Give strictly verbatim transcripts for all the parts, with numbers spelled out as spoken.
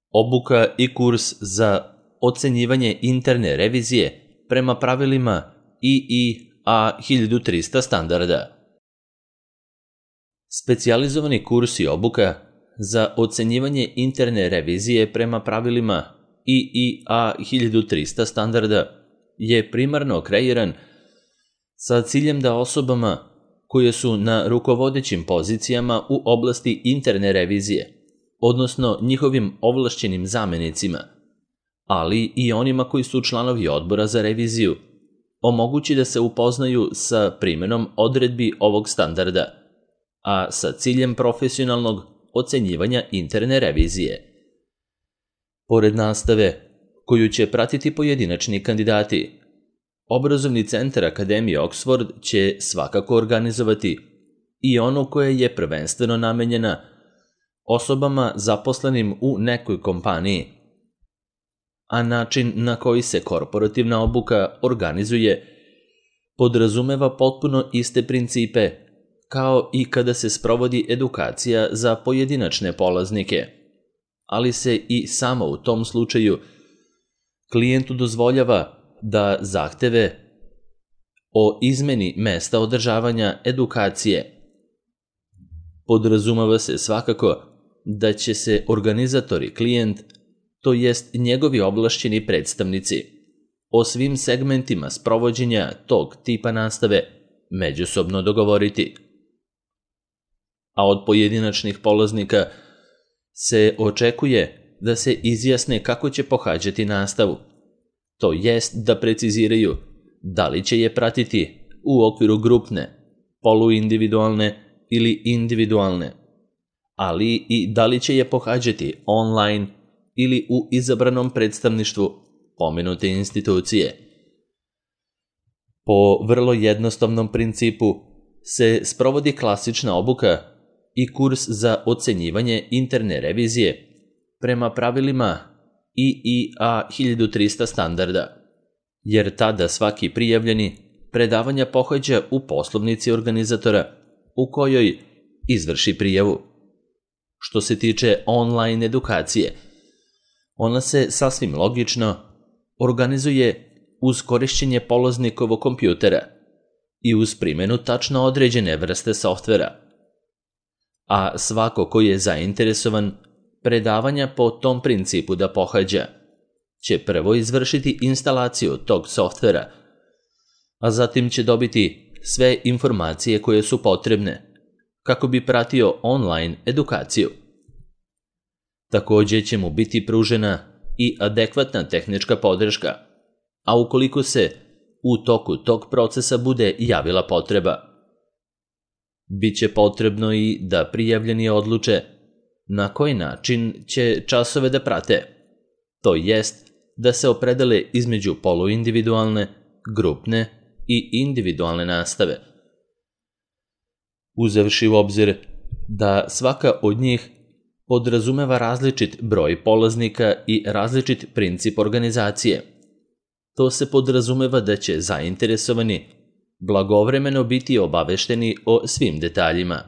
Obuka i kurs za ocenjivanje interne revizije prema pravilima I I A hiljadu trista standarda. Specijalizovani kurs i obuka za ocenjivanje interne revizije prema pravilima I I A hiljadu trista standarda je primarno kreiran sa ciljem da osobama koje su na rukovodećim pozicijama u oblasti interne revizije, odnosno njihovim ovlašćenim zamenicima, ali i onima koji su članovi odbora za reviziju, omogući da se upoznaju sa primenom odredbi ovog standarda, a sa ciljem profesionalnog ocenjivanja interne revizije. Pored nastave, koju će pratiti pojedinačni kandidati, Obrazovni centar Akademije Oxford će svakako organizovati i ono koje je prvenstveno namenjena osobama zaposlenim u nekoj kompaniji, a način na koji se korporativna obuka organizuje podrazumeva potpuno iste principe kao i kada se sprovodi edukacija za pojedinačne polaznike, ali se i samo u tom slučaju klijentu dozvoljava da zahteve o izmeni mesta održavanja edukacije. Podrazumeva se svakako da će se organizatori klijent, to jest njegovi ovlašćeni predstavnici, o svim segmentima sprovođenja tog tipa nastave međusobno dogovoriti. A od pojedinačnih polaznika se očekuje da se izjasne kako će pohađati nastavu, to jest da preciziraju da li će je pratiti u okviru grupne, poluindividualne ili individualne, ali i da li će je pohađati online ili u izabranom predstavništvu pomenute institucije. Po vrlo jednostavnom principu se sprovodi klasična obuka i kurs za ocenjivanje interne revizije prema pravilima I I A hiljadu trista standarda, jer tada svaki prijavljeni predavanja pohađa u poslovnici organizatora u kojoj izvrši prijavu. Što se tiče online edukacije, ona se sasvim logično organizuje uz korišćenje polaznikovog kompjutera i uz primjenu tačno određene vrste softvera, a svako ko je zainteresovan predavanja po tom principu da pohađa će prvo izvršiti instalaciju tog softvera, a zatim će dobiti sve informacije koje su potrebne kako bi pratio online edukaciju. Također će mu biti pružena i adekvatna tehnička podrška, a ukoliko se u toku tog procesa bude javila potreba, biće potrebno i da prijavljeni odluče na koji način će časove da prate, to jest da se opredele između poluindividualne, grupne i individualne nastave. Uzevši u obzir da svaka od njih podrazumeva različit broj polaznika i različit princip organizacije, to se podrazumeva da će zainteresovani blagovremeno biti obavešteni o svim detaljima.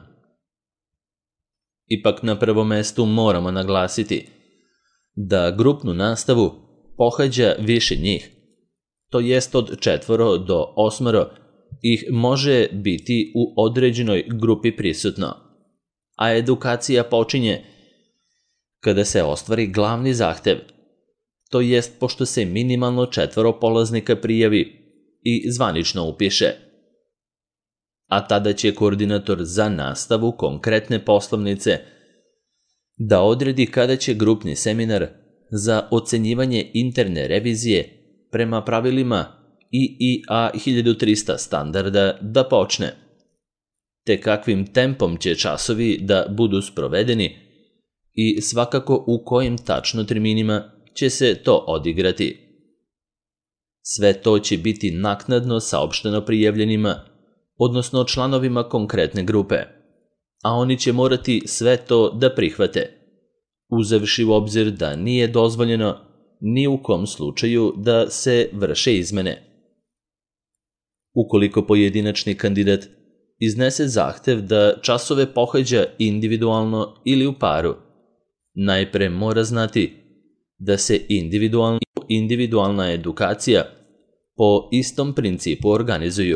Ipak na prvom mestu moramo naglasiti da grupnu nastavu pohađa više njih, to jest od četvoro do osmoro ih može biti u određenoj grupi prisutno, a edukacija počinje kada se ostvari glavni zahtev, to jest pošto se minimalno četvoro polaznika prijavi i zvanično upiše, a tada će koordinator za nastavu konkretne poslovnice da odredi kada će grupni seminar za ocenjivanje interne revizije prema pravilima I I A hiljadu trista standarda da počne, te kakvim tempom će časovi da budu sprovedeni i svakako u kojim tačno terminima će se to odigrati. Sve to će biti naknadno saopšteno prijavljenima, odnosno članovima konkretne grupe, a oni će morati sve to da prihvate, uzevši u obzir da nije dozvoljeno ni u kom slučaju da se vrše izmene. Ukoliko pojedinačni kandidat iznese zahtev da časove pohađa individualno ili u paru, najpre mora znati da se individualna, individualna edukacija po istom principu organizuju.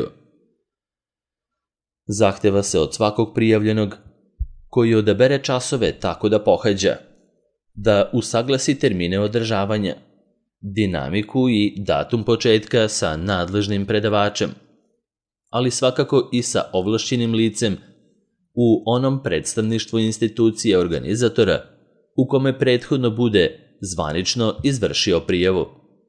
Zahteva se od svakog prijavljenog koji odabere časove tako da pohađa, da usaglasi termine održavanja, dinamiku i datum početka sa nadležnim predavačem, ali svakako i sa ovlašćenim licem u onom predstavništvu institucije organizatora u kome prethodno bude zvanično izvršio prijavu.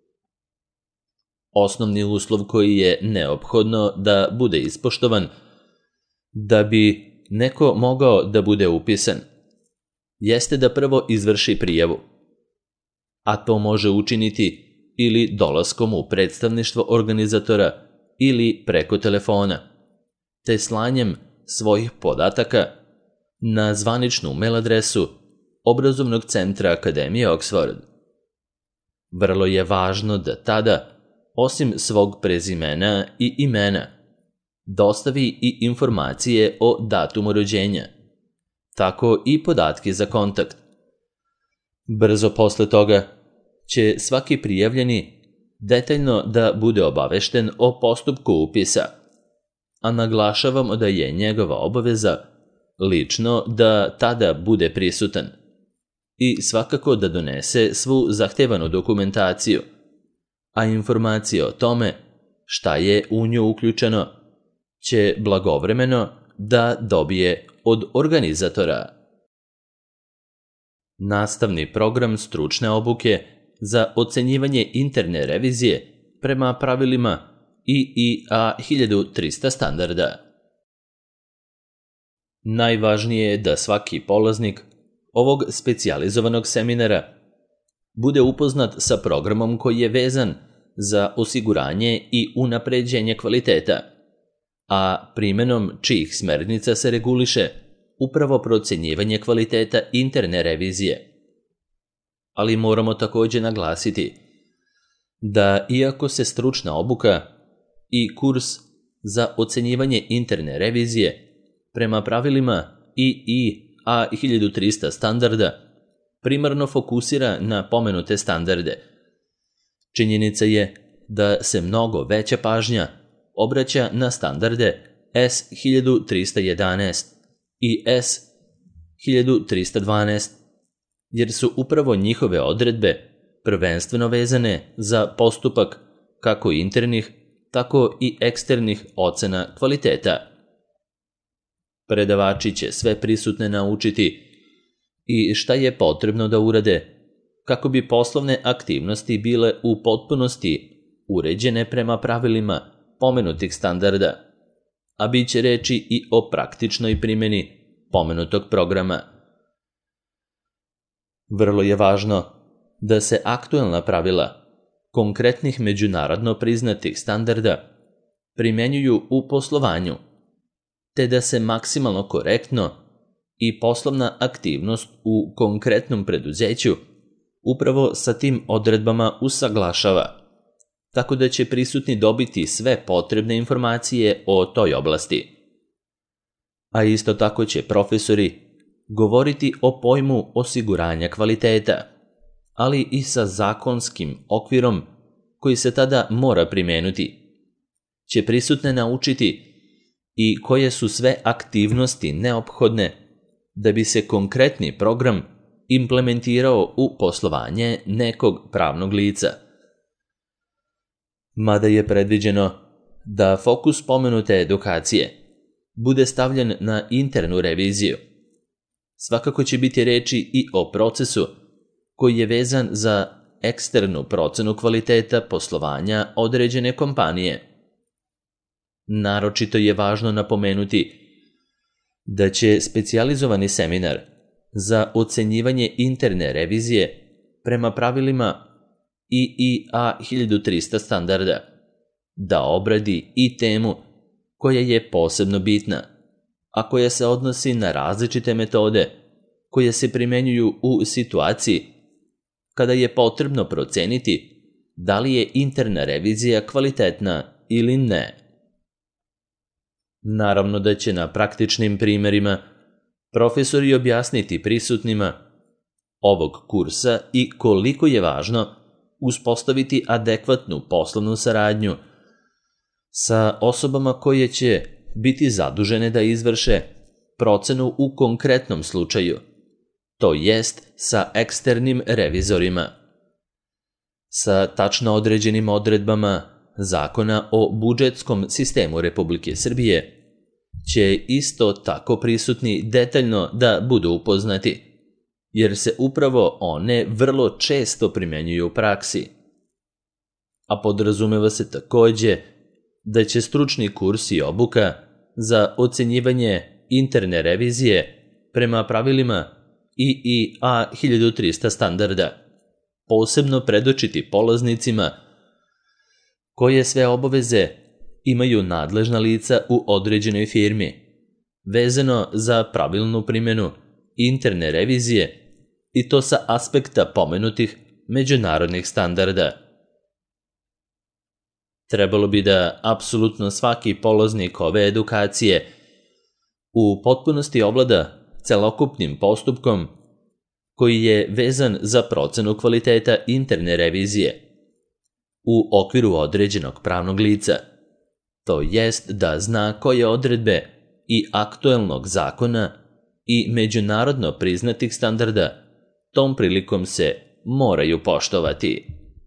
Osnovni uslov koji je neophodno da bude ispoštovan da bi neko mogao da bude upisan jeste da prvo izvrši prijavu, a to može učiniti ili dolaskom u predstavništvo organizatora ili preko telefona, te slanjem svojih podataka na zvaničnu mail adresu Obrazovnog centra Akademije Oxford. Vrlo je važno da tada, osim svog prezimena i imena, dostavi i informacije o datumu rođenja, tako i podatke za kontakt. Brzo posle toga će svaki prijavljeni detaljno da bude obavešten o postupku upisa, a naglašavamo da je njegova obaveza lično da tada bude prisutan i svakako da donese svu zahtevanu dokumentaciju, a informacije o tome šta je u nju uključeno će blagovremeno da dobije od organizatora. Nastavni program stručne obuke za ocenjivanje interne revizije prema pravilima I I A hiljadu trista standarda. Najvažnije je da svaki polaznik ovog specijalizovanog seminara bude upoznat sa programom koji je vezan za osiguranje i unapređenje kvaliteta, a primenom čijih smernica se reguliše upravo procenjivanje kvaliteta interne revizije. Ali moramo također naglasiti da iako se stručna obuka i kurs za ocenjivanje interne revizije prema pravilima I I A hiljadu trista standarda primarno fokusira na pomenute standarde, činjenica je da se mnogo veća pažnja obraća na standarde S hiljadu trista jedanaest i S hiljadu trista dvanaest, jer su upravo njihove odredbe prvenstveno vezane za postupak kako internih, tako i eksternih ocena kvaliteta. Predavači će sve prisutne naučiti i šta je potrebno da urade kako bi poslovne aktivnosti bile u potpunosti uređene prema pravilima pomenutih standarda, a bit će reči i o praktičnoj primjeni pomenutog programa. Vrlo je važno da se aktuelna pravila konkretnih međunarodno priznatih standarda primjenjuju u poslovanju, te da se maksimalno korektno i poslovna aktivnost u konkretnom preduzeću upravo sa tim odredbama usaglašava, tako da će prisutni dobiti sve potrebne informacije o toj oblasti. A isto tako će profesori govoriti o pojmu osiguranja kvaliteta, ali i sa zakonskim okvirom koji se tada mora primenuti. Će prisutne naučiti i koje su sve aktivnosti neophodne da bi se konkretni program implementirao u poslovanje nekog pravnog lica. Mada je predviđeno da fokus pomenute edukacije bude stavljen na internu reviziju, svakako će biti reči i o procesu koji je vezan za eksternu procenu kvaliteta poslovanja određene kompanije. Naročito je važno napomenuti da će specijalizovani seminar za ocenjivanje interne revizije prema pravilima I I A hiljadu trista standarda da obradi i temu koja je posebno bitna, a koja se odnosi na različite metode koje se primenjuju u situaciji kada je potrebno proceniti da li je interna revizija kvalitetna ili ne. Naravno da će na praktičnim primjerima profesori objasniti prisutnima ovog kursa i koliko je važno uspostaviti adekvatnu poslovnu saradnju sa osobama koje će biti zadužene da izvrše procenu u konkretnom slučaju, to jest sa eksternim revizorima, sa tačno određenim odredbama Zakona o budžetskom sistemu Republike Srbije, će isto tako prisutni detaljno da budu upoznati, jer se upravo one vrlo često primenjuju u praksi. A podrazumeva se takođe da će stručni kurs i obuka za ocenjivanje interne revizije prema pravilima I I A hiljadu trista standarda posebno predočiti polaznicima koje sve obaveze imaju nadležna lica u određenoj firmi, vezano za pravilnu primjenu interne revizije i to sa aspekta pomenutih međunarodnih standarda. Trebalo bi da apsolutno svaki polaznik ove edukacije u potpunosti ovlada celokupnim postupkom koji je vezan za procenu kvaliteta interne revizije u okviru određenog pravnog lica, to jest da zna koje odredbe i aktuelnog zakona i međunarodno priznatih standarda tom prilikom se moraju poštovati.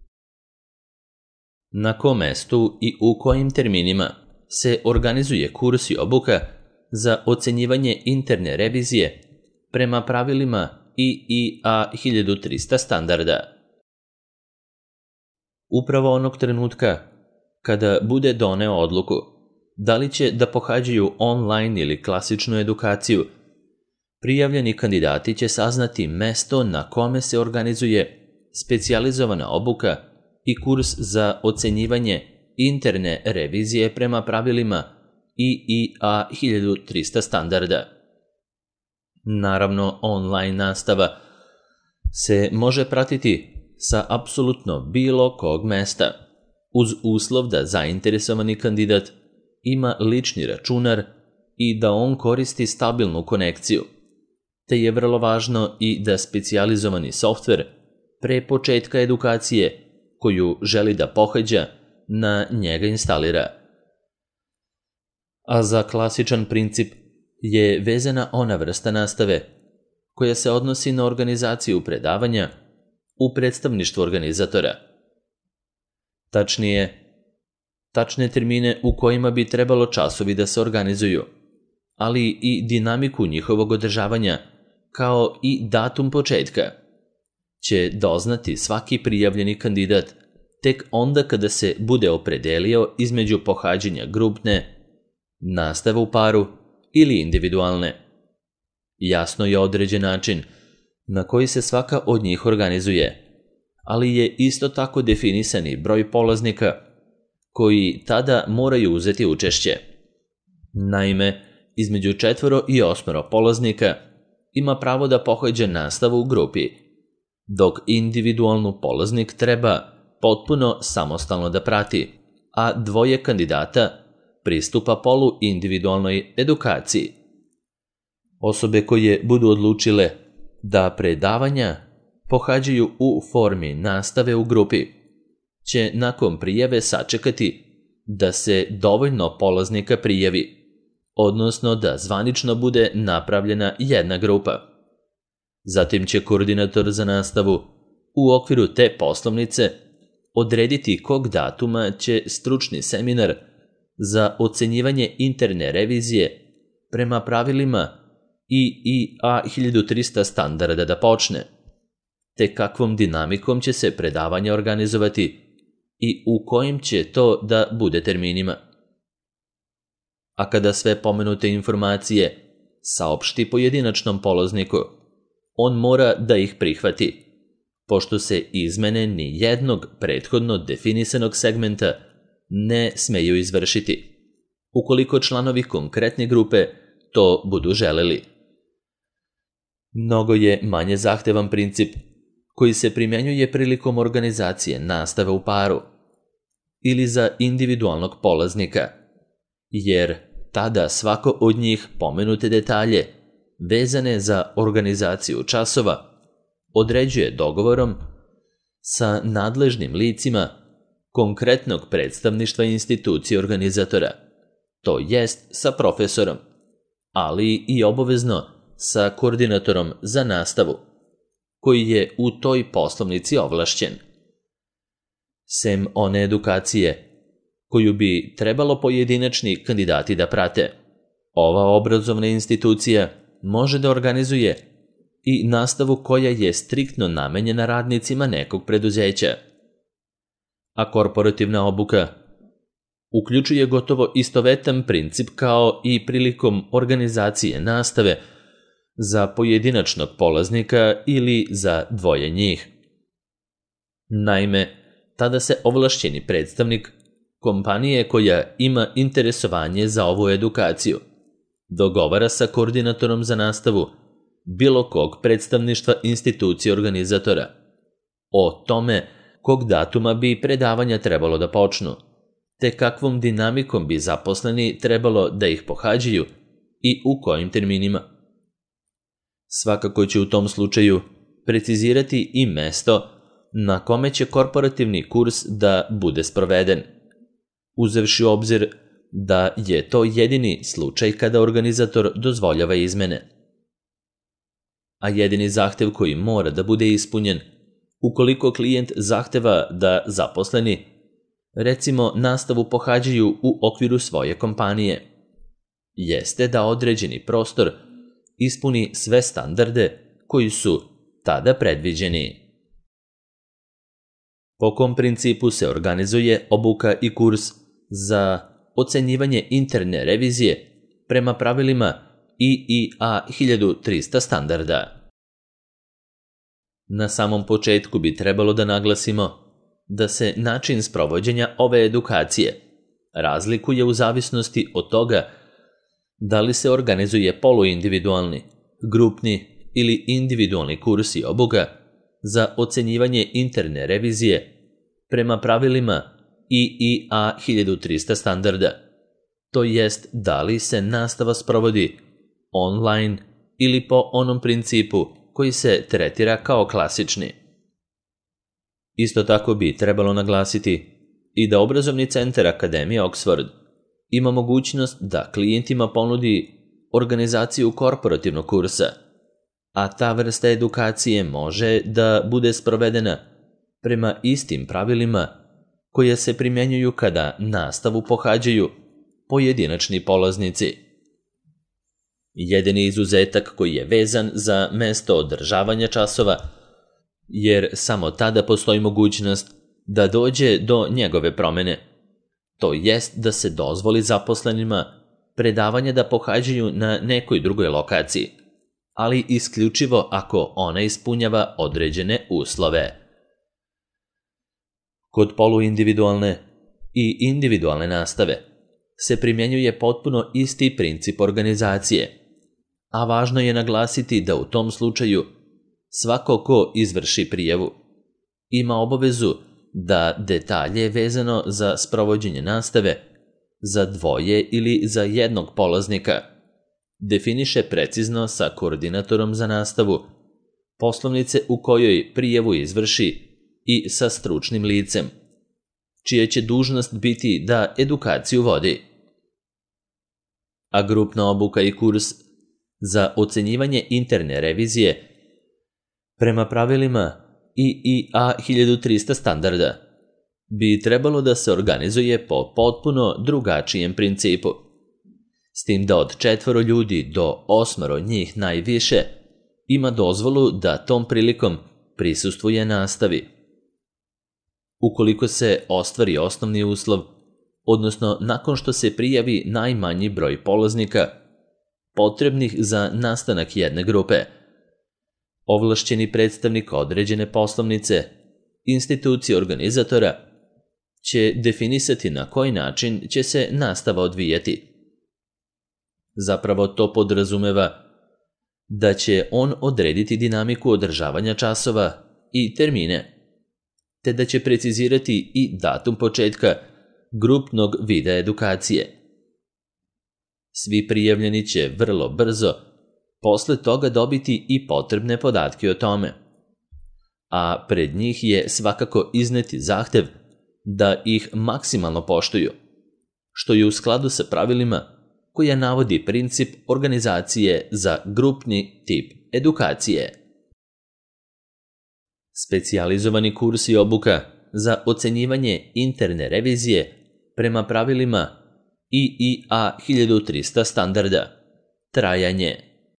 Na kom mestu i u kojim terminima se organizuje kurs i obuka za ocenjivanje interne revizije prema pravilima I I A hiljadu trista standarda? Upravo onog trenutka kada bude doneo odluku da li će da pohađaju online ili klasičnu edukaciju, prijavljeni kandidati će saznati mesto na kome se organizuje specijalizovana obuka i kurs za ocenjivanje interne revizije prema pravilima I I A hiljadu trista standarda. Naravno, online nastava se može pratiti sa apsolutno bilo kog mesta, uz uslov da zainteresovani kandidat ima lični računar i da on koristi stabilnu konekciju, te je vrlo važno i da specijalizovani softver pre početka edukacije koju želi da pohađa na njega instalira. A za klasičan princip je vezana ona vrsta nastave koja se odnosi na organizaciju predavanja u predstavništvu organizatora. Tačnije, tačne termine u kojima bi trebalo časovi da se organizuju, ali i dinamiku njihovog održavanja, kao i datum početka, će doznati svaki prijavljeni kandidat tek onda kada se bude opredelio između pohađanja grupne, nastave u paru ili individualne. Jasno je određen način na koji se svaka od njih organizuje, ali je isto tako definisani broj polaznika koji tada moraju uzeti učešće. Naime, između četvoro i osmoro polaznika ima pravo da pohađa nastavu u grupi, dok individualnu polaznik treba potpuno samostalno da prati, a dvoje kandidata pristupa polu individualnoj edukaciji. Osobe koje budu odlučile da predavanja pohađaju u formi nastave u grupi će nakon prijave sačekati da se dovoljno polaznika prijavi, odnosno da zvanično bude napravljena jedna grupa. Zatim će koordinator za nastavu u okviru te poslovnice odrediti kog datuma će stručni seminar za ocenjivanje interne revizije prema pravilima I I A hiljadu trista standarda da počne, te kakvom dinamikom će se predavanje organizovati i u kojim će to da bude terminima. A kada sve pomenute informacije saopšti pojedinačnom polazniku, on mora da ih prihvati, pošto se izmene ni jednog prethodno definisanog segmenta ne smeju izvršiti, ukoliko članovi konkretne grupe to budu želeli. Mnogo je manje zahtevan princip koji se primjenjuje prilikom organizacije nastave u paru ili za individualnog polaznika, jer tada svako od njih pomenute detalje vezane za organizaciju časova određuje dogovorom sa nadležnim licima konkretnog predstavništva institucije organizatora, to jest sa profesorom, ali i obavezno sa koordinatorom za nastavu, koji je u toj poslovnici ovlašćen. Sem one edukacije koju bi trebalo pojedinačni kandidati da prate, ova obrazovna institucija može da organizuje i nastavu koja je striktno namenjena radnicima nekog preduzeća. A korporativna obuka uključuje gotovo istovetan princip kao i prilikom organizacije nastave za pojedinačnog polaznika ili za dvoje njih. Naime, tada se ovlašćeni predstavnik kompanije koja ima interesovanje za ovu edukaciju dogovara sa koordinatorom za nastavu bilo kog predstavništva institucije organizatora o tome kog datuma bi predavanja trebalo da počnu, te kakvom dinamikom bi zaposleni trebalo da ih pohađaju i u kojim terminima. Svakako će u tom slučaju precizirati i mesto na kome će korporativni kurs da bude sproveden, uzevši u obzir da je to jedini slučaj kada organizator dozvoljava izmene. A jedini zahtev koji mora da bude ispunjen ukoliko klijent zahteva da zaposleni, recimo, nastavu pohađaju u okviru svoje kompanije, jeste da određeni prostor ispuni sve standarde koji su tada predviđeni. Po kom principu se organizuje obuka i kurs za ocenjivanje interne revizije prema pravilima I I A hiljadu trista standarda? Na samom početku bi trebalo da naglasimo da se način sprovođenja ove edukacije razlikuje u zavisnosti od toga da li se organizuje poluindividualni, grupni ili individualni kurs i obuka za ocenjivanje interne revizije prema pravilima I I A hiljadu trista standarda, to jest da li se nastava sprovodi online ili po onom principu koji se tretira kao klasični. Isto tako bi trebalo naglasiti i da obrazovni centar Akademije Oxford ima mogućnost da klijentima ponudi organizaciju korporativnog kursa, a ta vrsta edukacije može da bude sprovedena prema istim pravilima koja se primjenjuju kada nastavu pohađaju pojedinačni polaznici. Jedini izuzetak koji je vezan za mesto održavanja časova, jer samo tada postoji mogućnost da dođe do njegove promene, to jest da se dozvoli zaposlenima predavanje da pohađaju na nekoj drugoj lokaciji, ali isključivo ako ona ispunjava određene uslove. Kod poluindividualne i individualne nastave se primjenjuje potpuno isti princip organizacije, a važno je naglasiti da u tom slučaju svako ko izvrši prijavu ima obavezu da detalje vezano za sprovođenje nastave za dvoje ili za jednog polaznika definiše precizno sa koordinatorom za nastavu, poslovnice u kojoj prijavu izvrši i sa stručnim licem, čija će dužnost biti da edukaciju vodi. A grupna obuka i kurs za ocenjivanje interne revizije prema pravilima I I A hiljadu trista standarda bi trebalo da se organizuje po potpuno drugačijem principu, s tim da od četvoro ljudi do osmoro njih najviše ima dozvolu da tom prilikom prisustvuje nastavi. Ukoliko se ostvari osnovni uslov, odnosno nakon što se prijavi najmanji broj polaznika potrebnih za nastanak jedne grupe, ovlašćeni predstavnik određene poslovnice, institucije organizatora, će definisati na koji način će se nastava odvijati. Zapravo to podrazumeva da će on odrediti dinamiku održavanja časova i termine, te da će precizirati i datum početka grupnog vida edukacije. Svi prijavljeni će vrlo brzo posle toga dobiti i potrebne podatke o tome, a pred njih je svakako izneti zahtev da ih maksimalno poštuju, što je u skladu sa pravilima koja navodi princip organizacije za grupni tip edukacije. Specijalizovani kurs i obuka za ocenjivanje interne revizije prema pravilima I I A hiljadu trista standarda. Trajanje.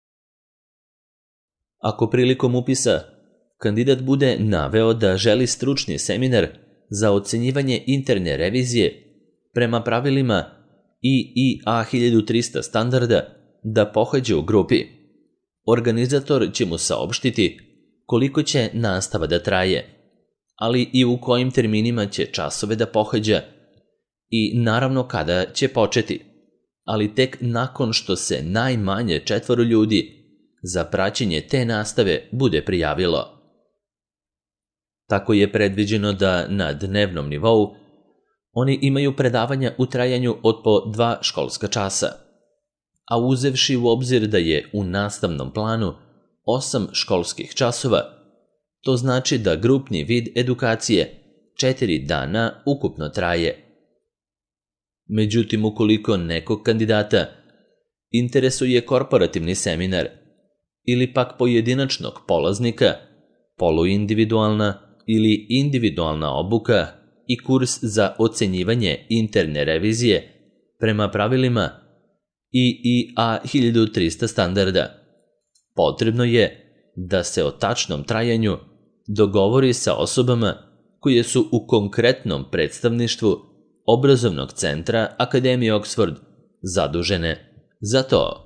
Ako prilikom upisa kandidat bude naveo da želi stručni seminar za ocenjivanje interne revizije prema pravilima I I A hiljadu trista standarda da pohađa u grupi, organizator će mu saopštiti koliko će nastava da traje, ali i u kojim terminima će časove da pohađa i naravno kada će početi, ali tek nakon što se najmanje četvoro ljudi za praćenje te nastave bude prijavilo. Tako je predviđeno da na dnevnom nivou oni imaju predavanja u trajanju od po dva školska časa, a uzevši u obzir da je u nastavnom planu osam školskih časova, to znači da grupni vid edukacije četiri dana ukupno traje. Međutim, ukoliko nekog kandidata interesuje korporativni seminar ili pak pojedinačnog polaznika, poluindividualna ili individualna obuka i kurs za ocenjivanje interne revizije prema pravilima I I A hiljadu trista standarda, potrebno je da se o tačnom trajanju dogovori sa osobama koje su u konkretnom predstavništvu obrazovnog centra Akademije Oxford zadužene za to.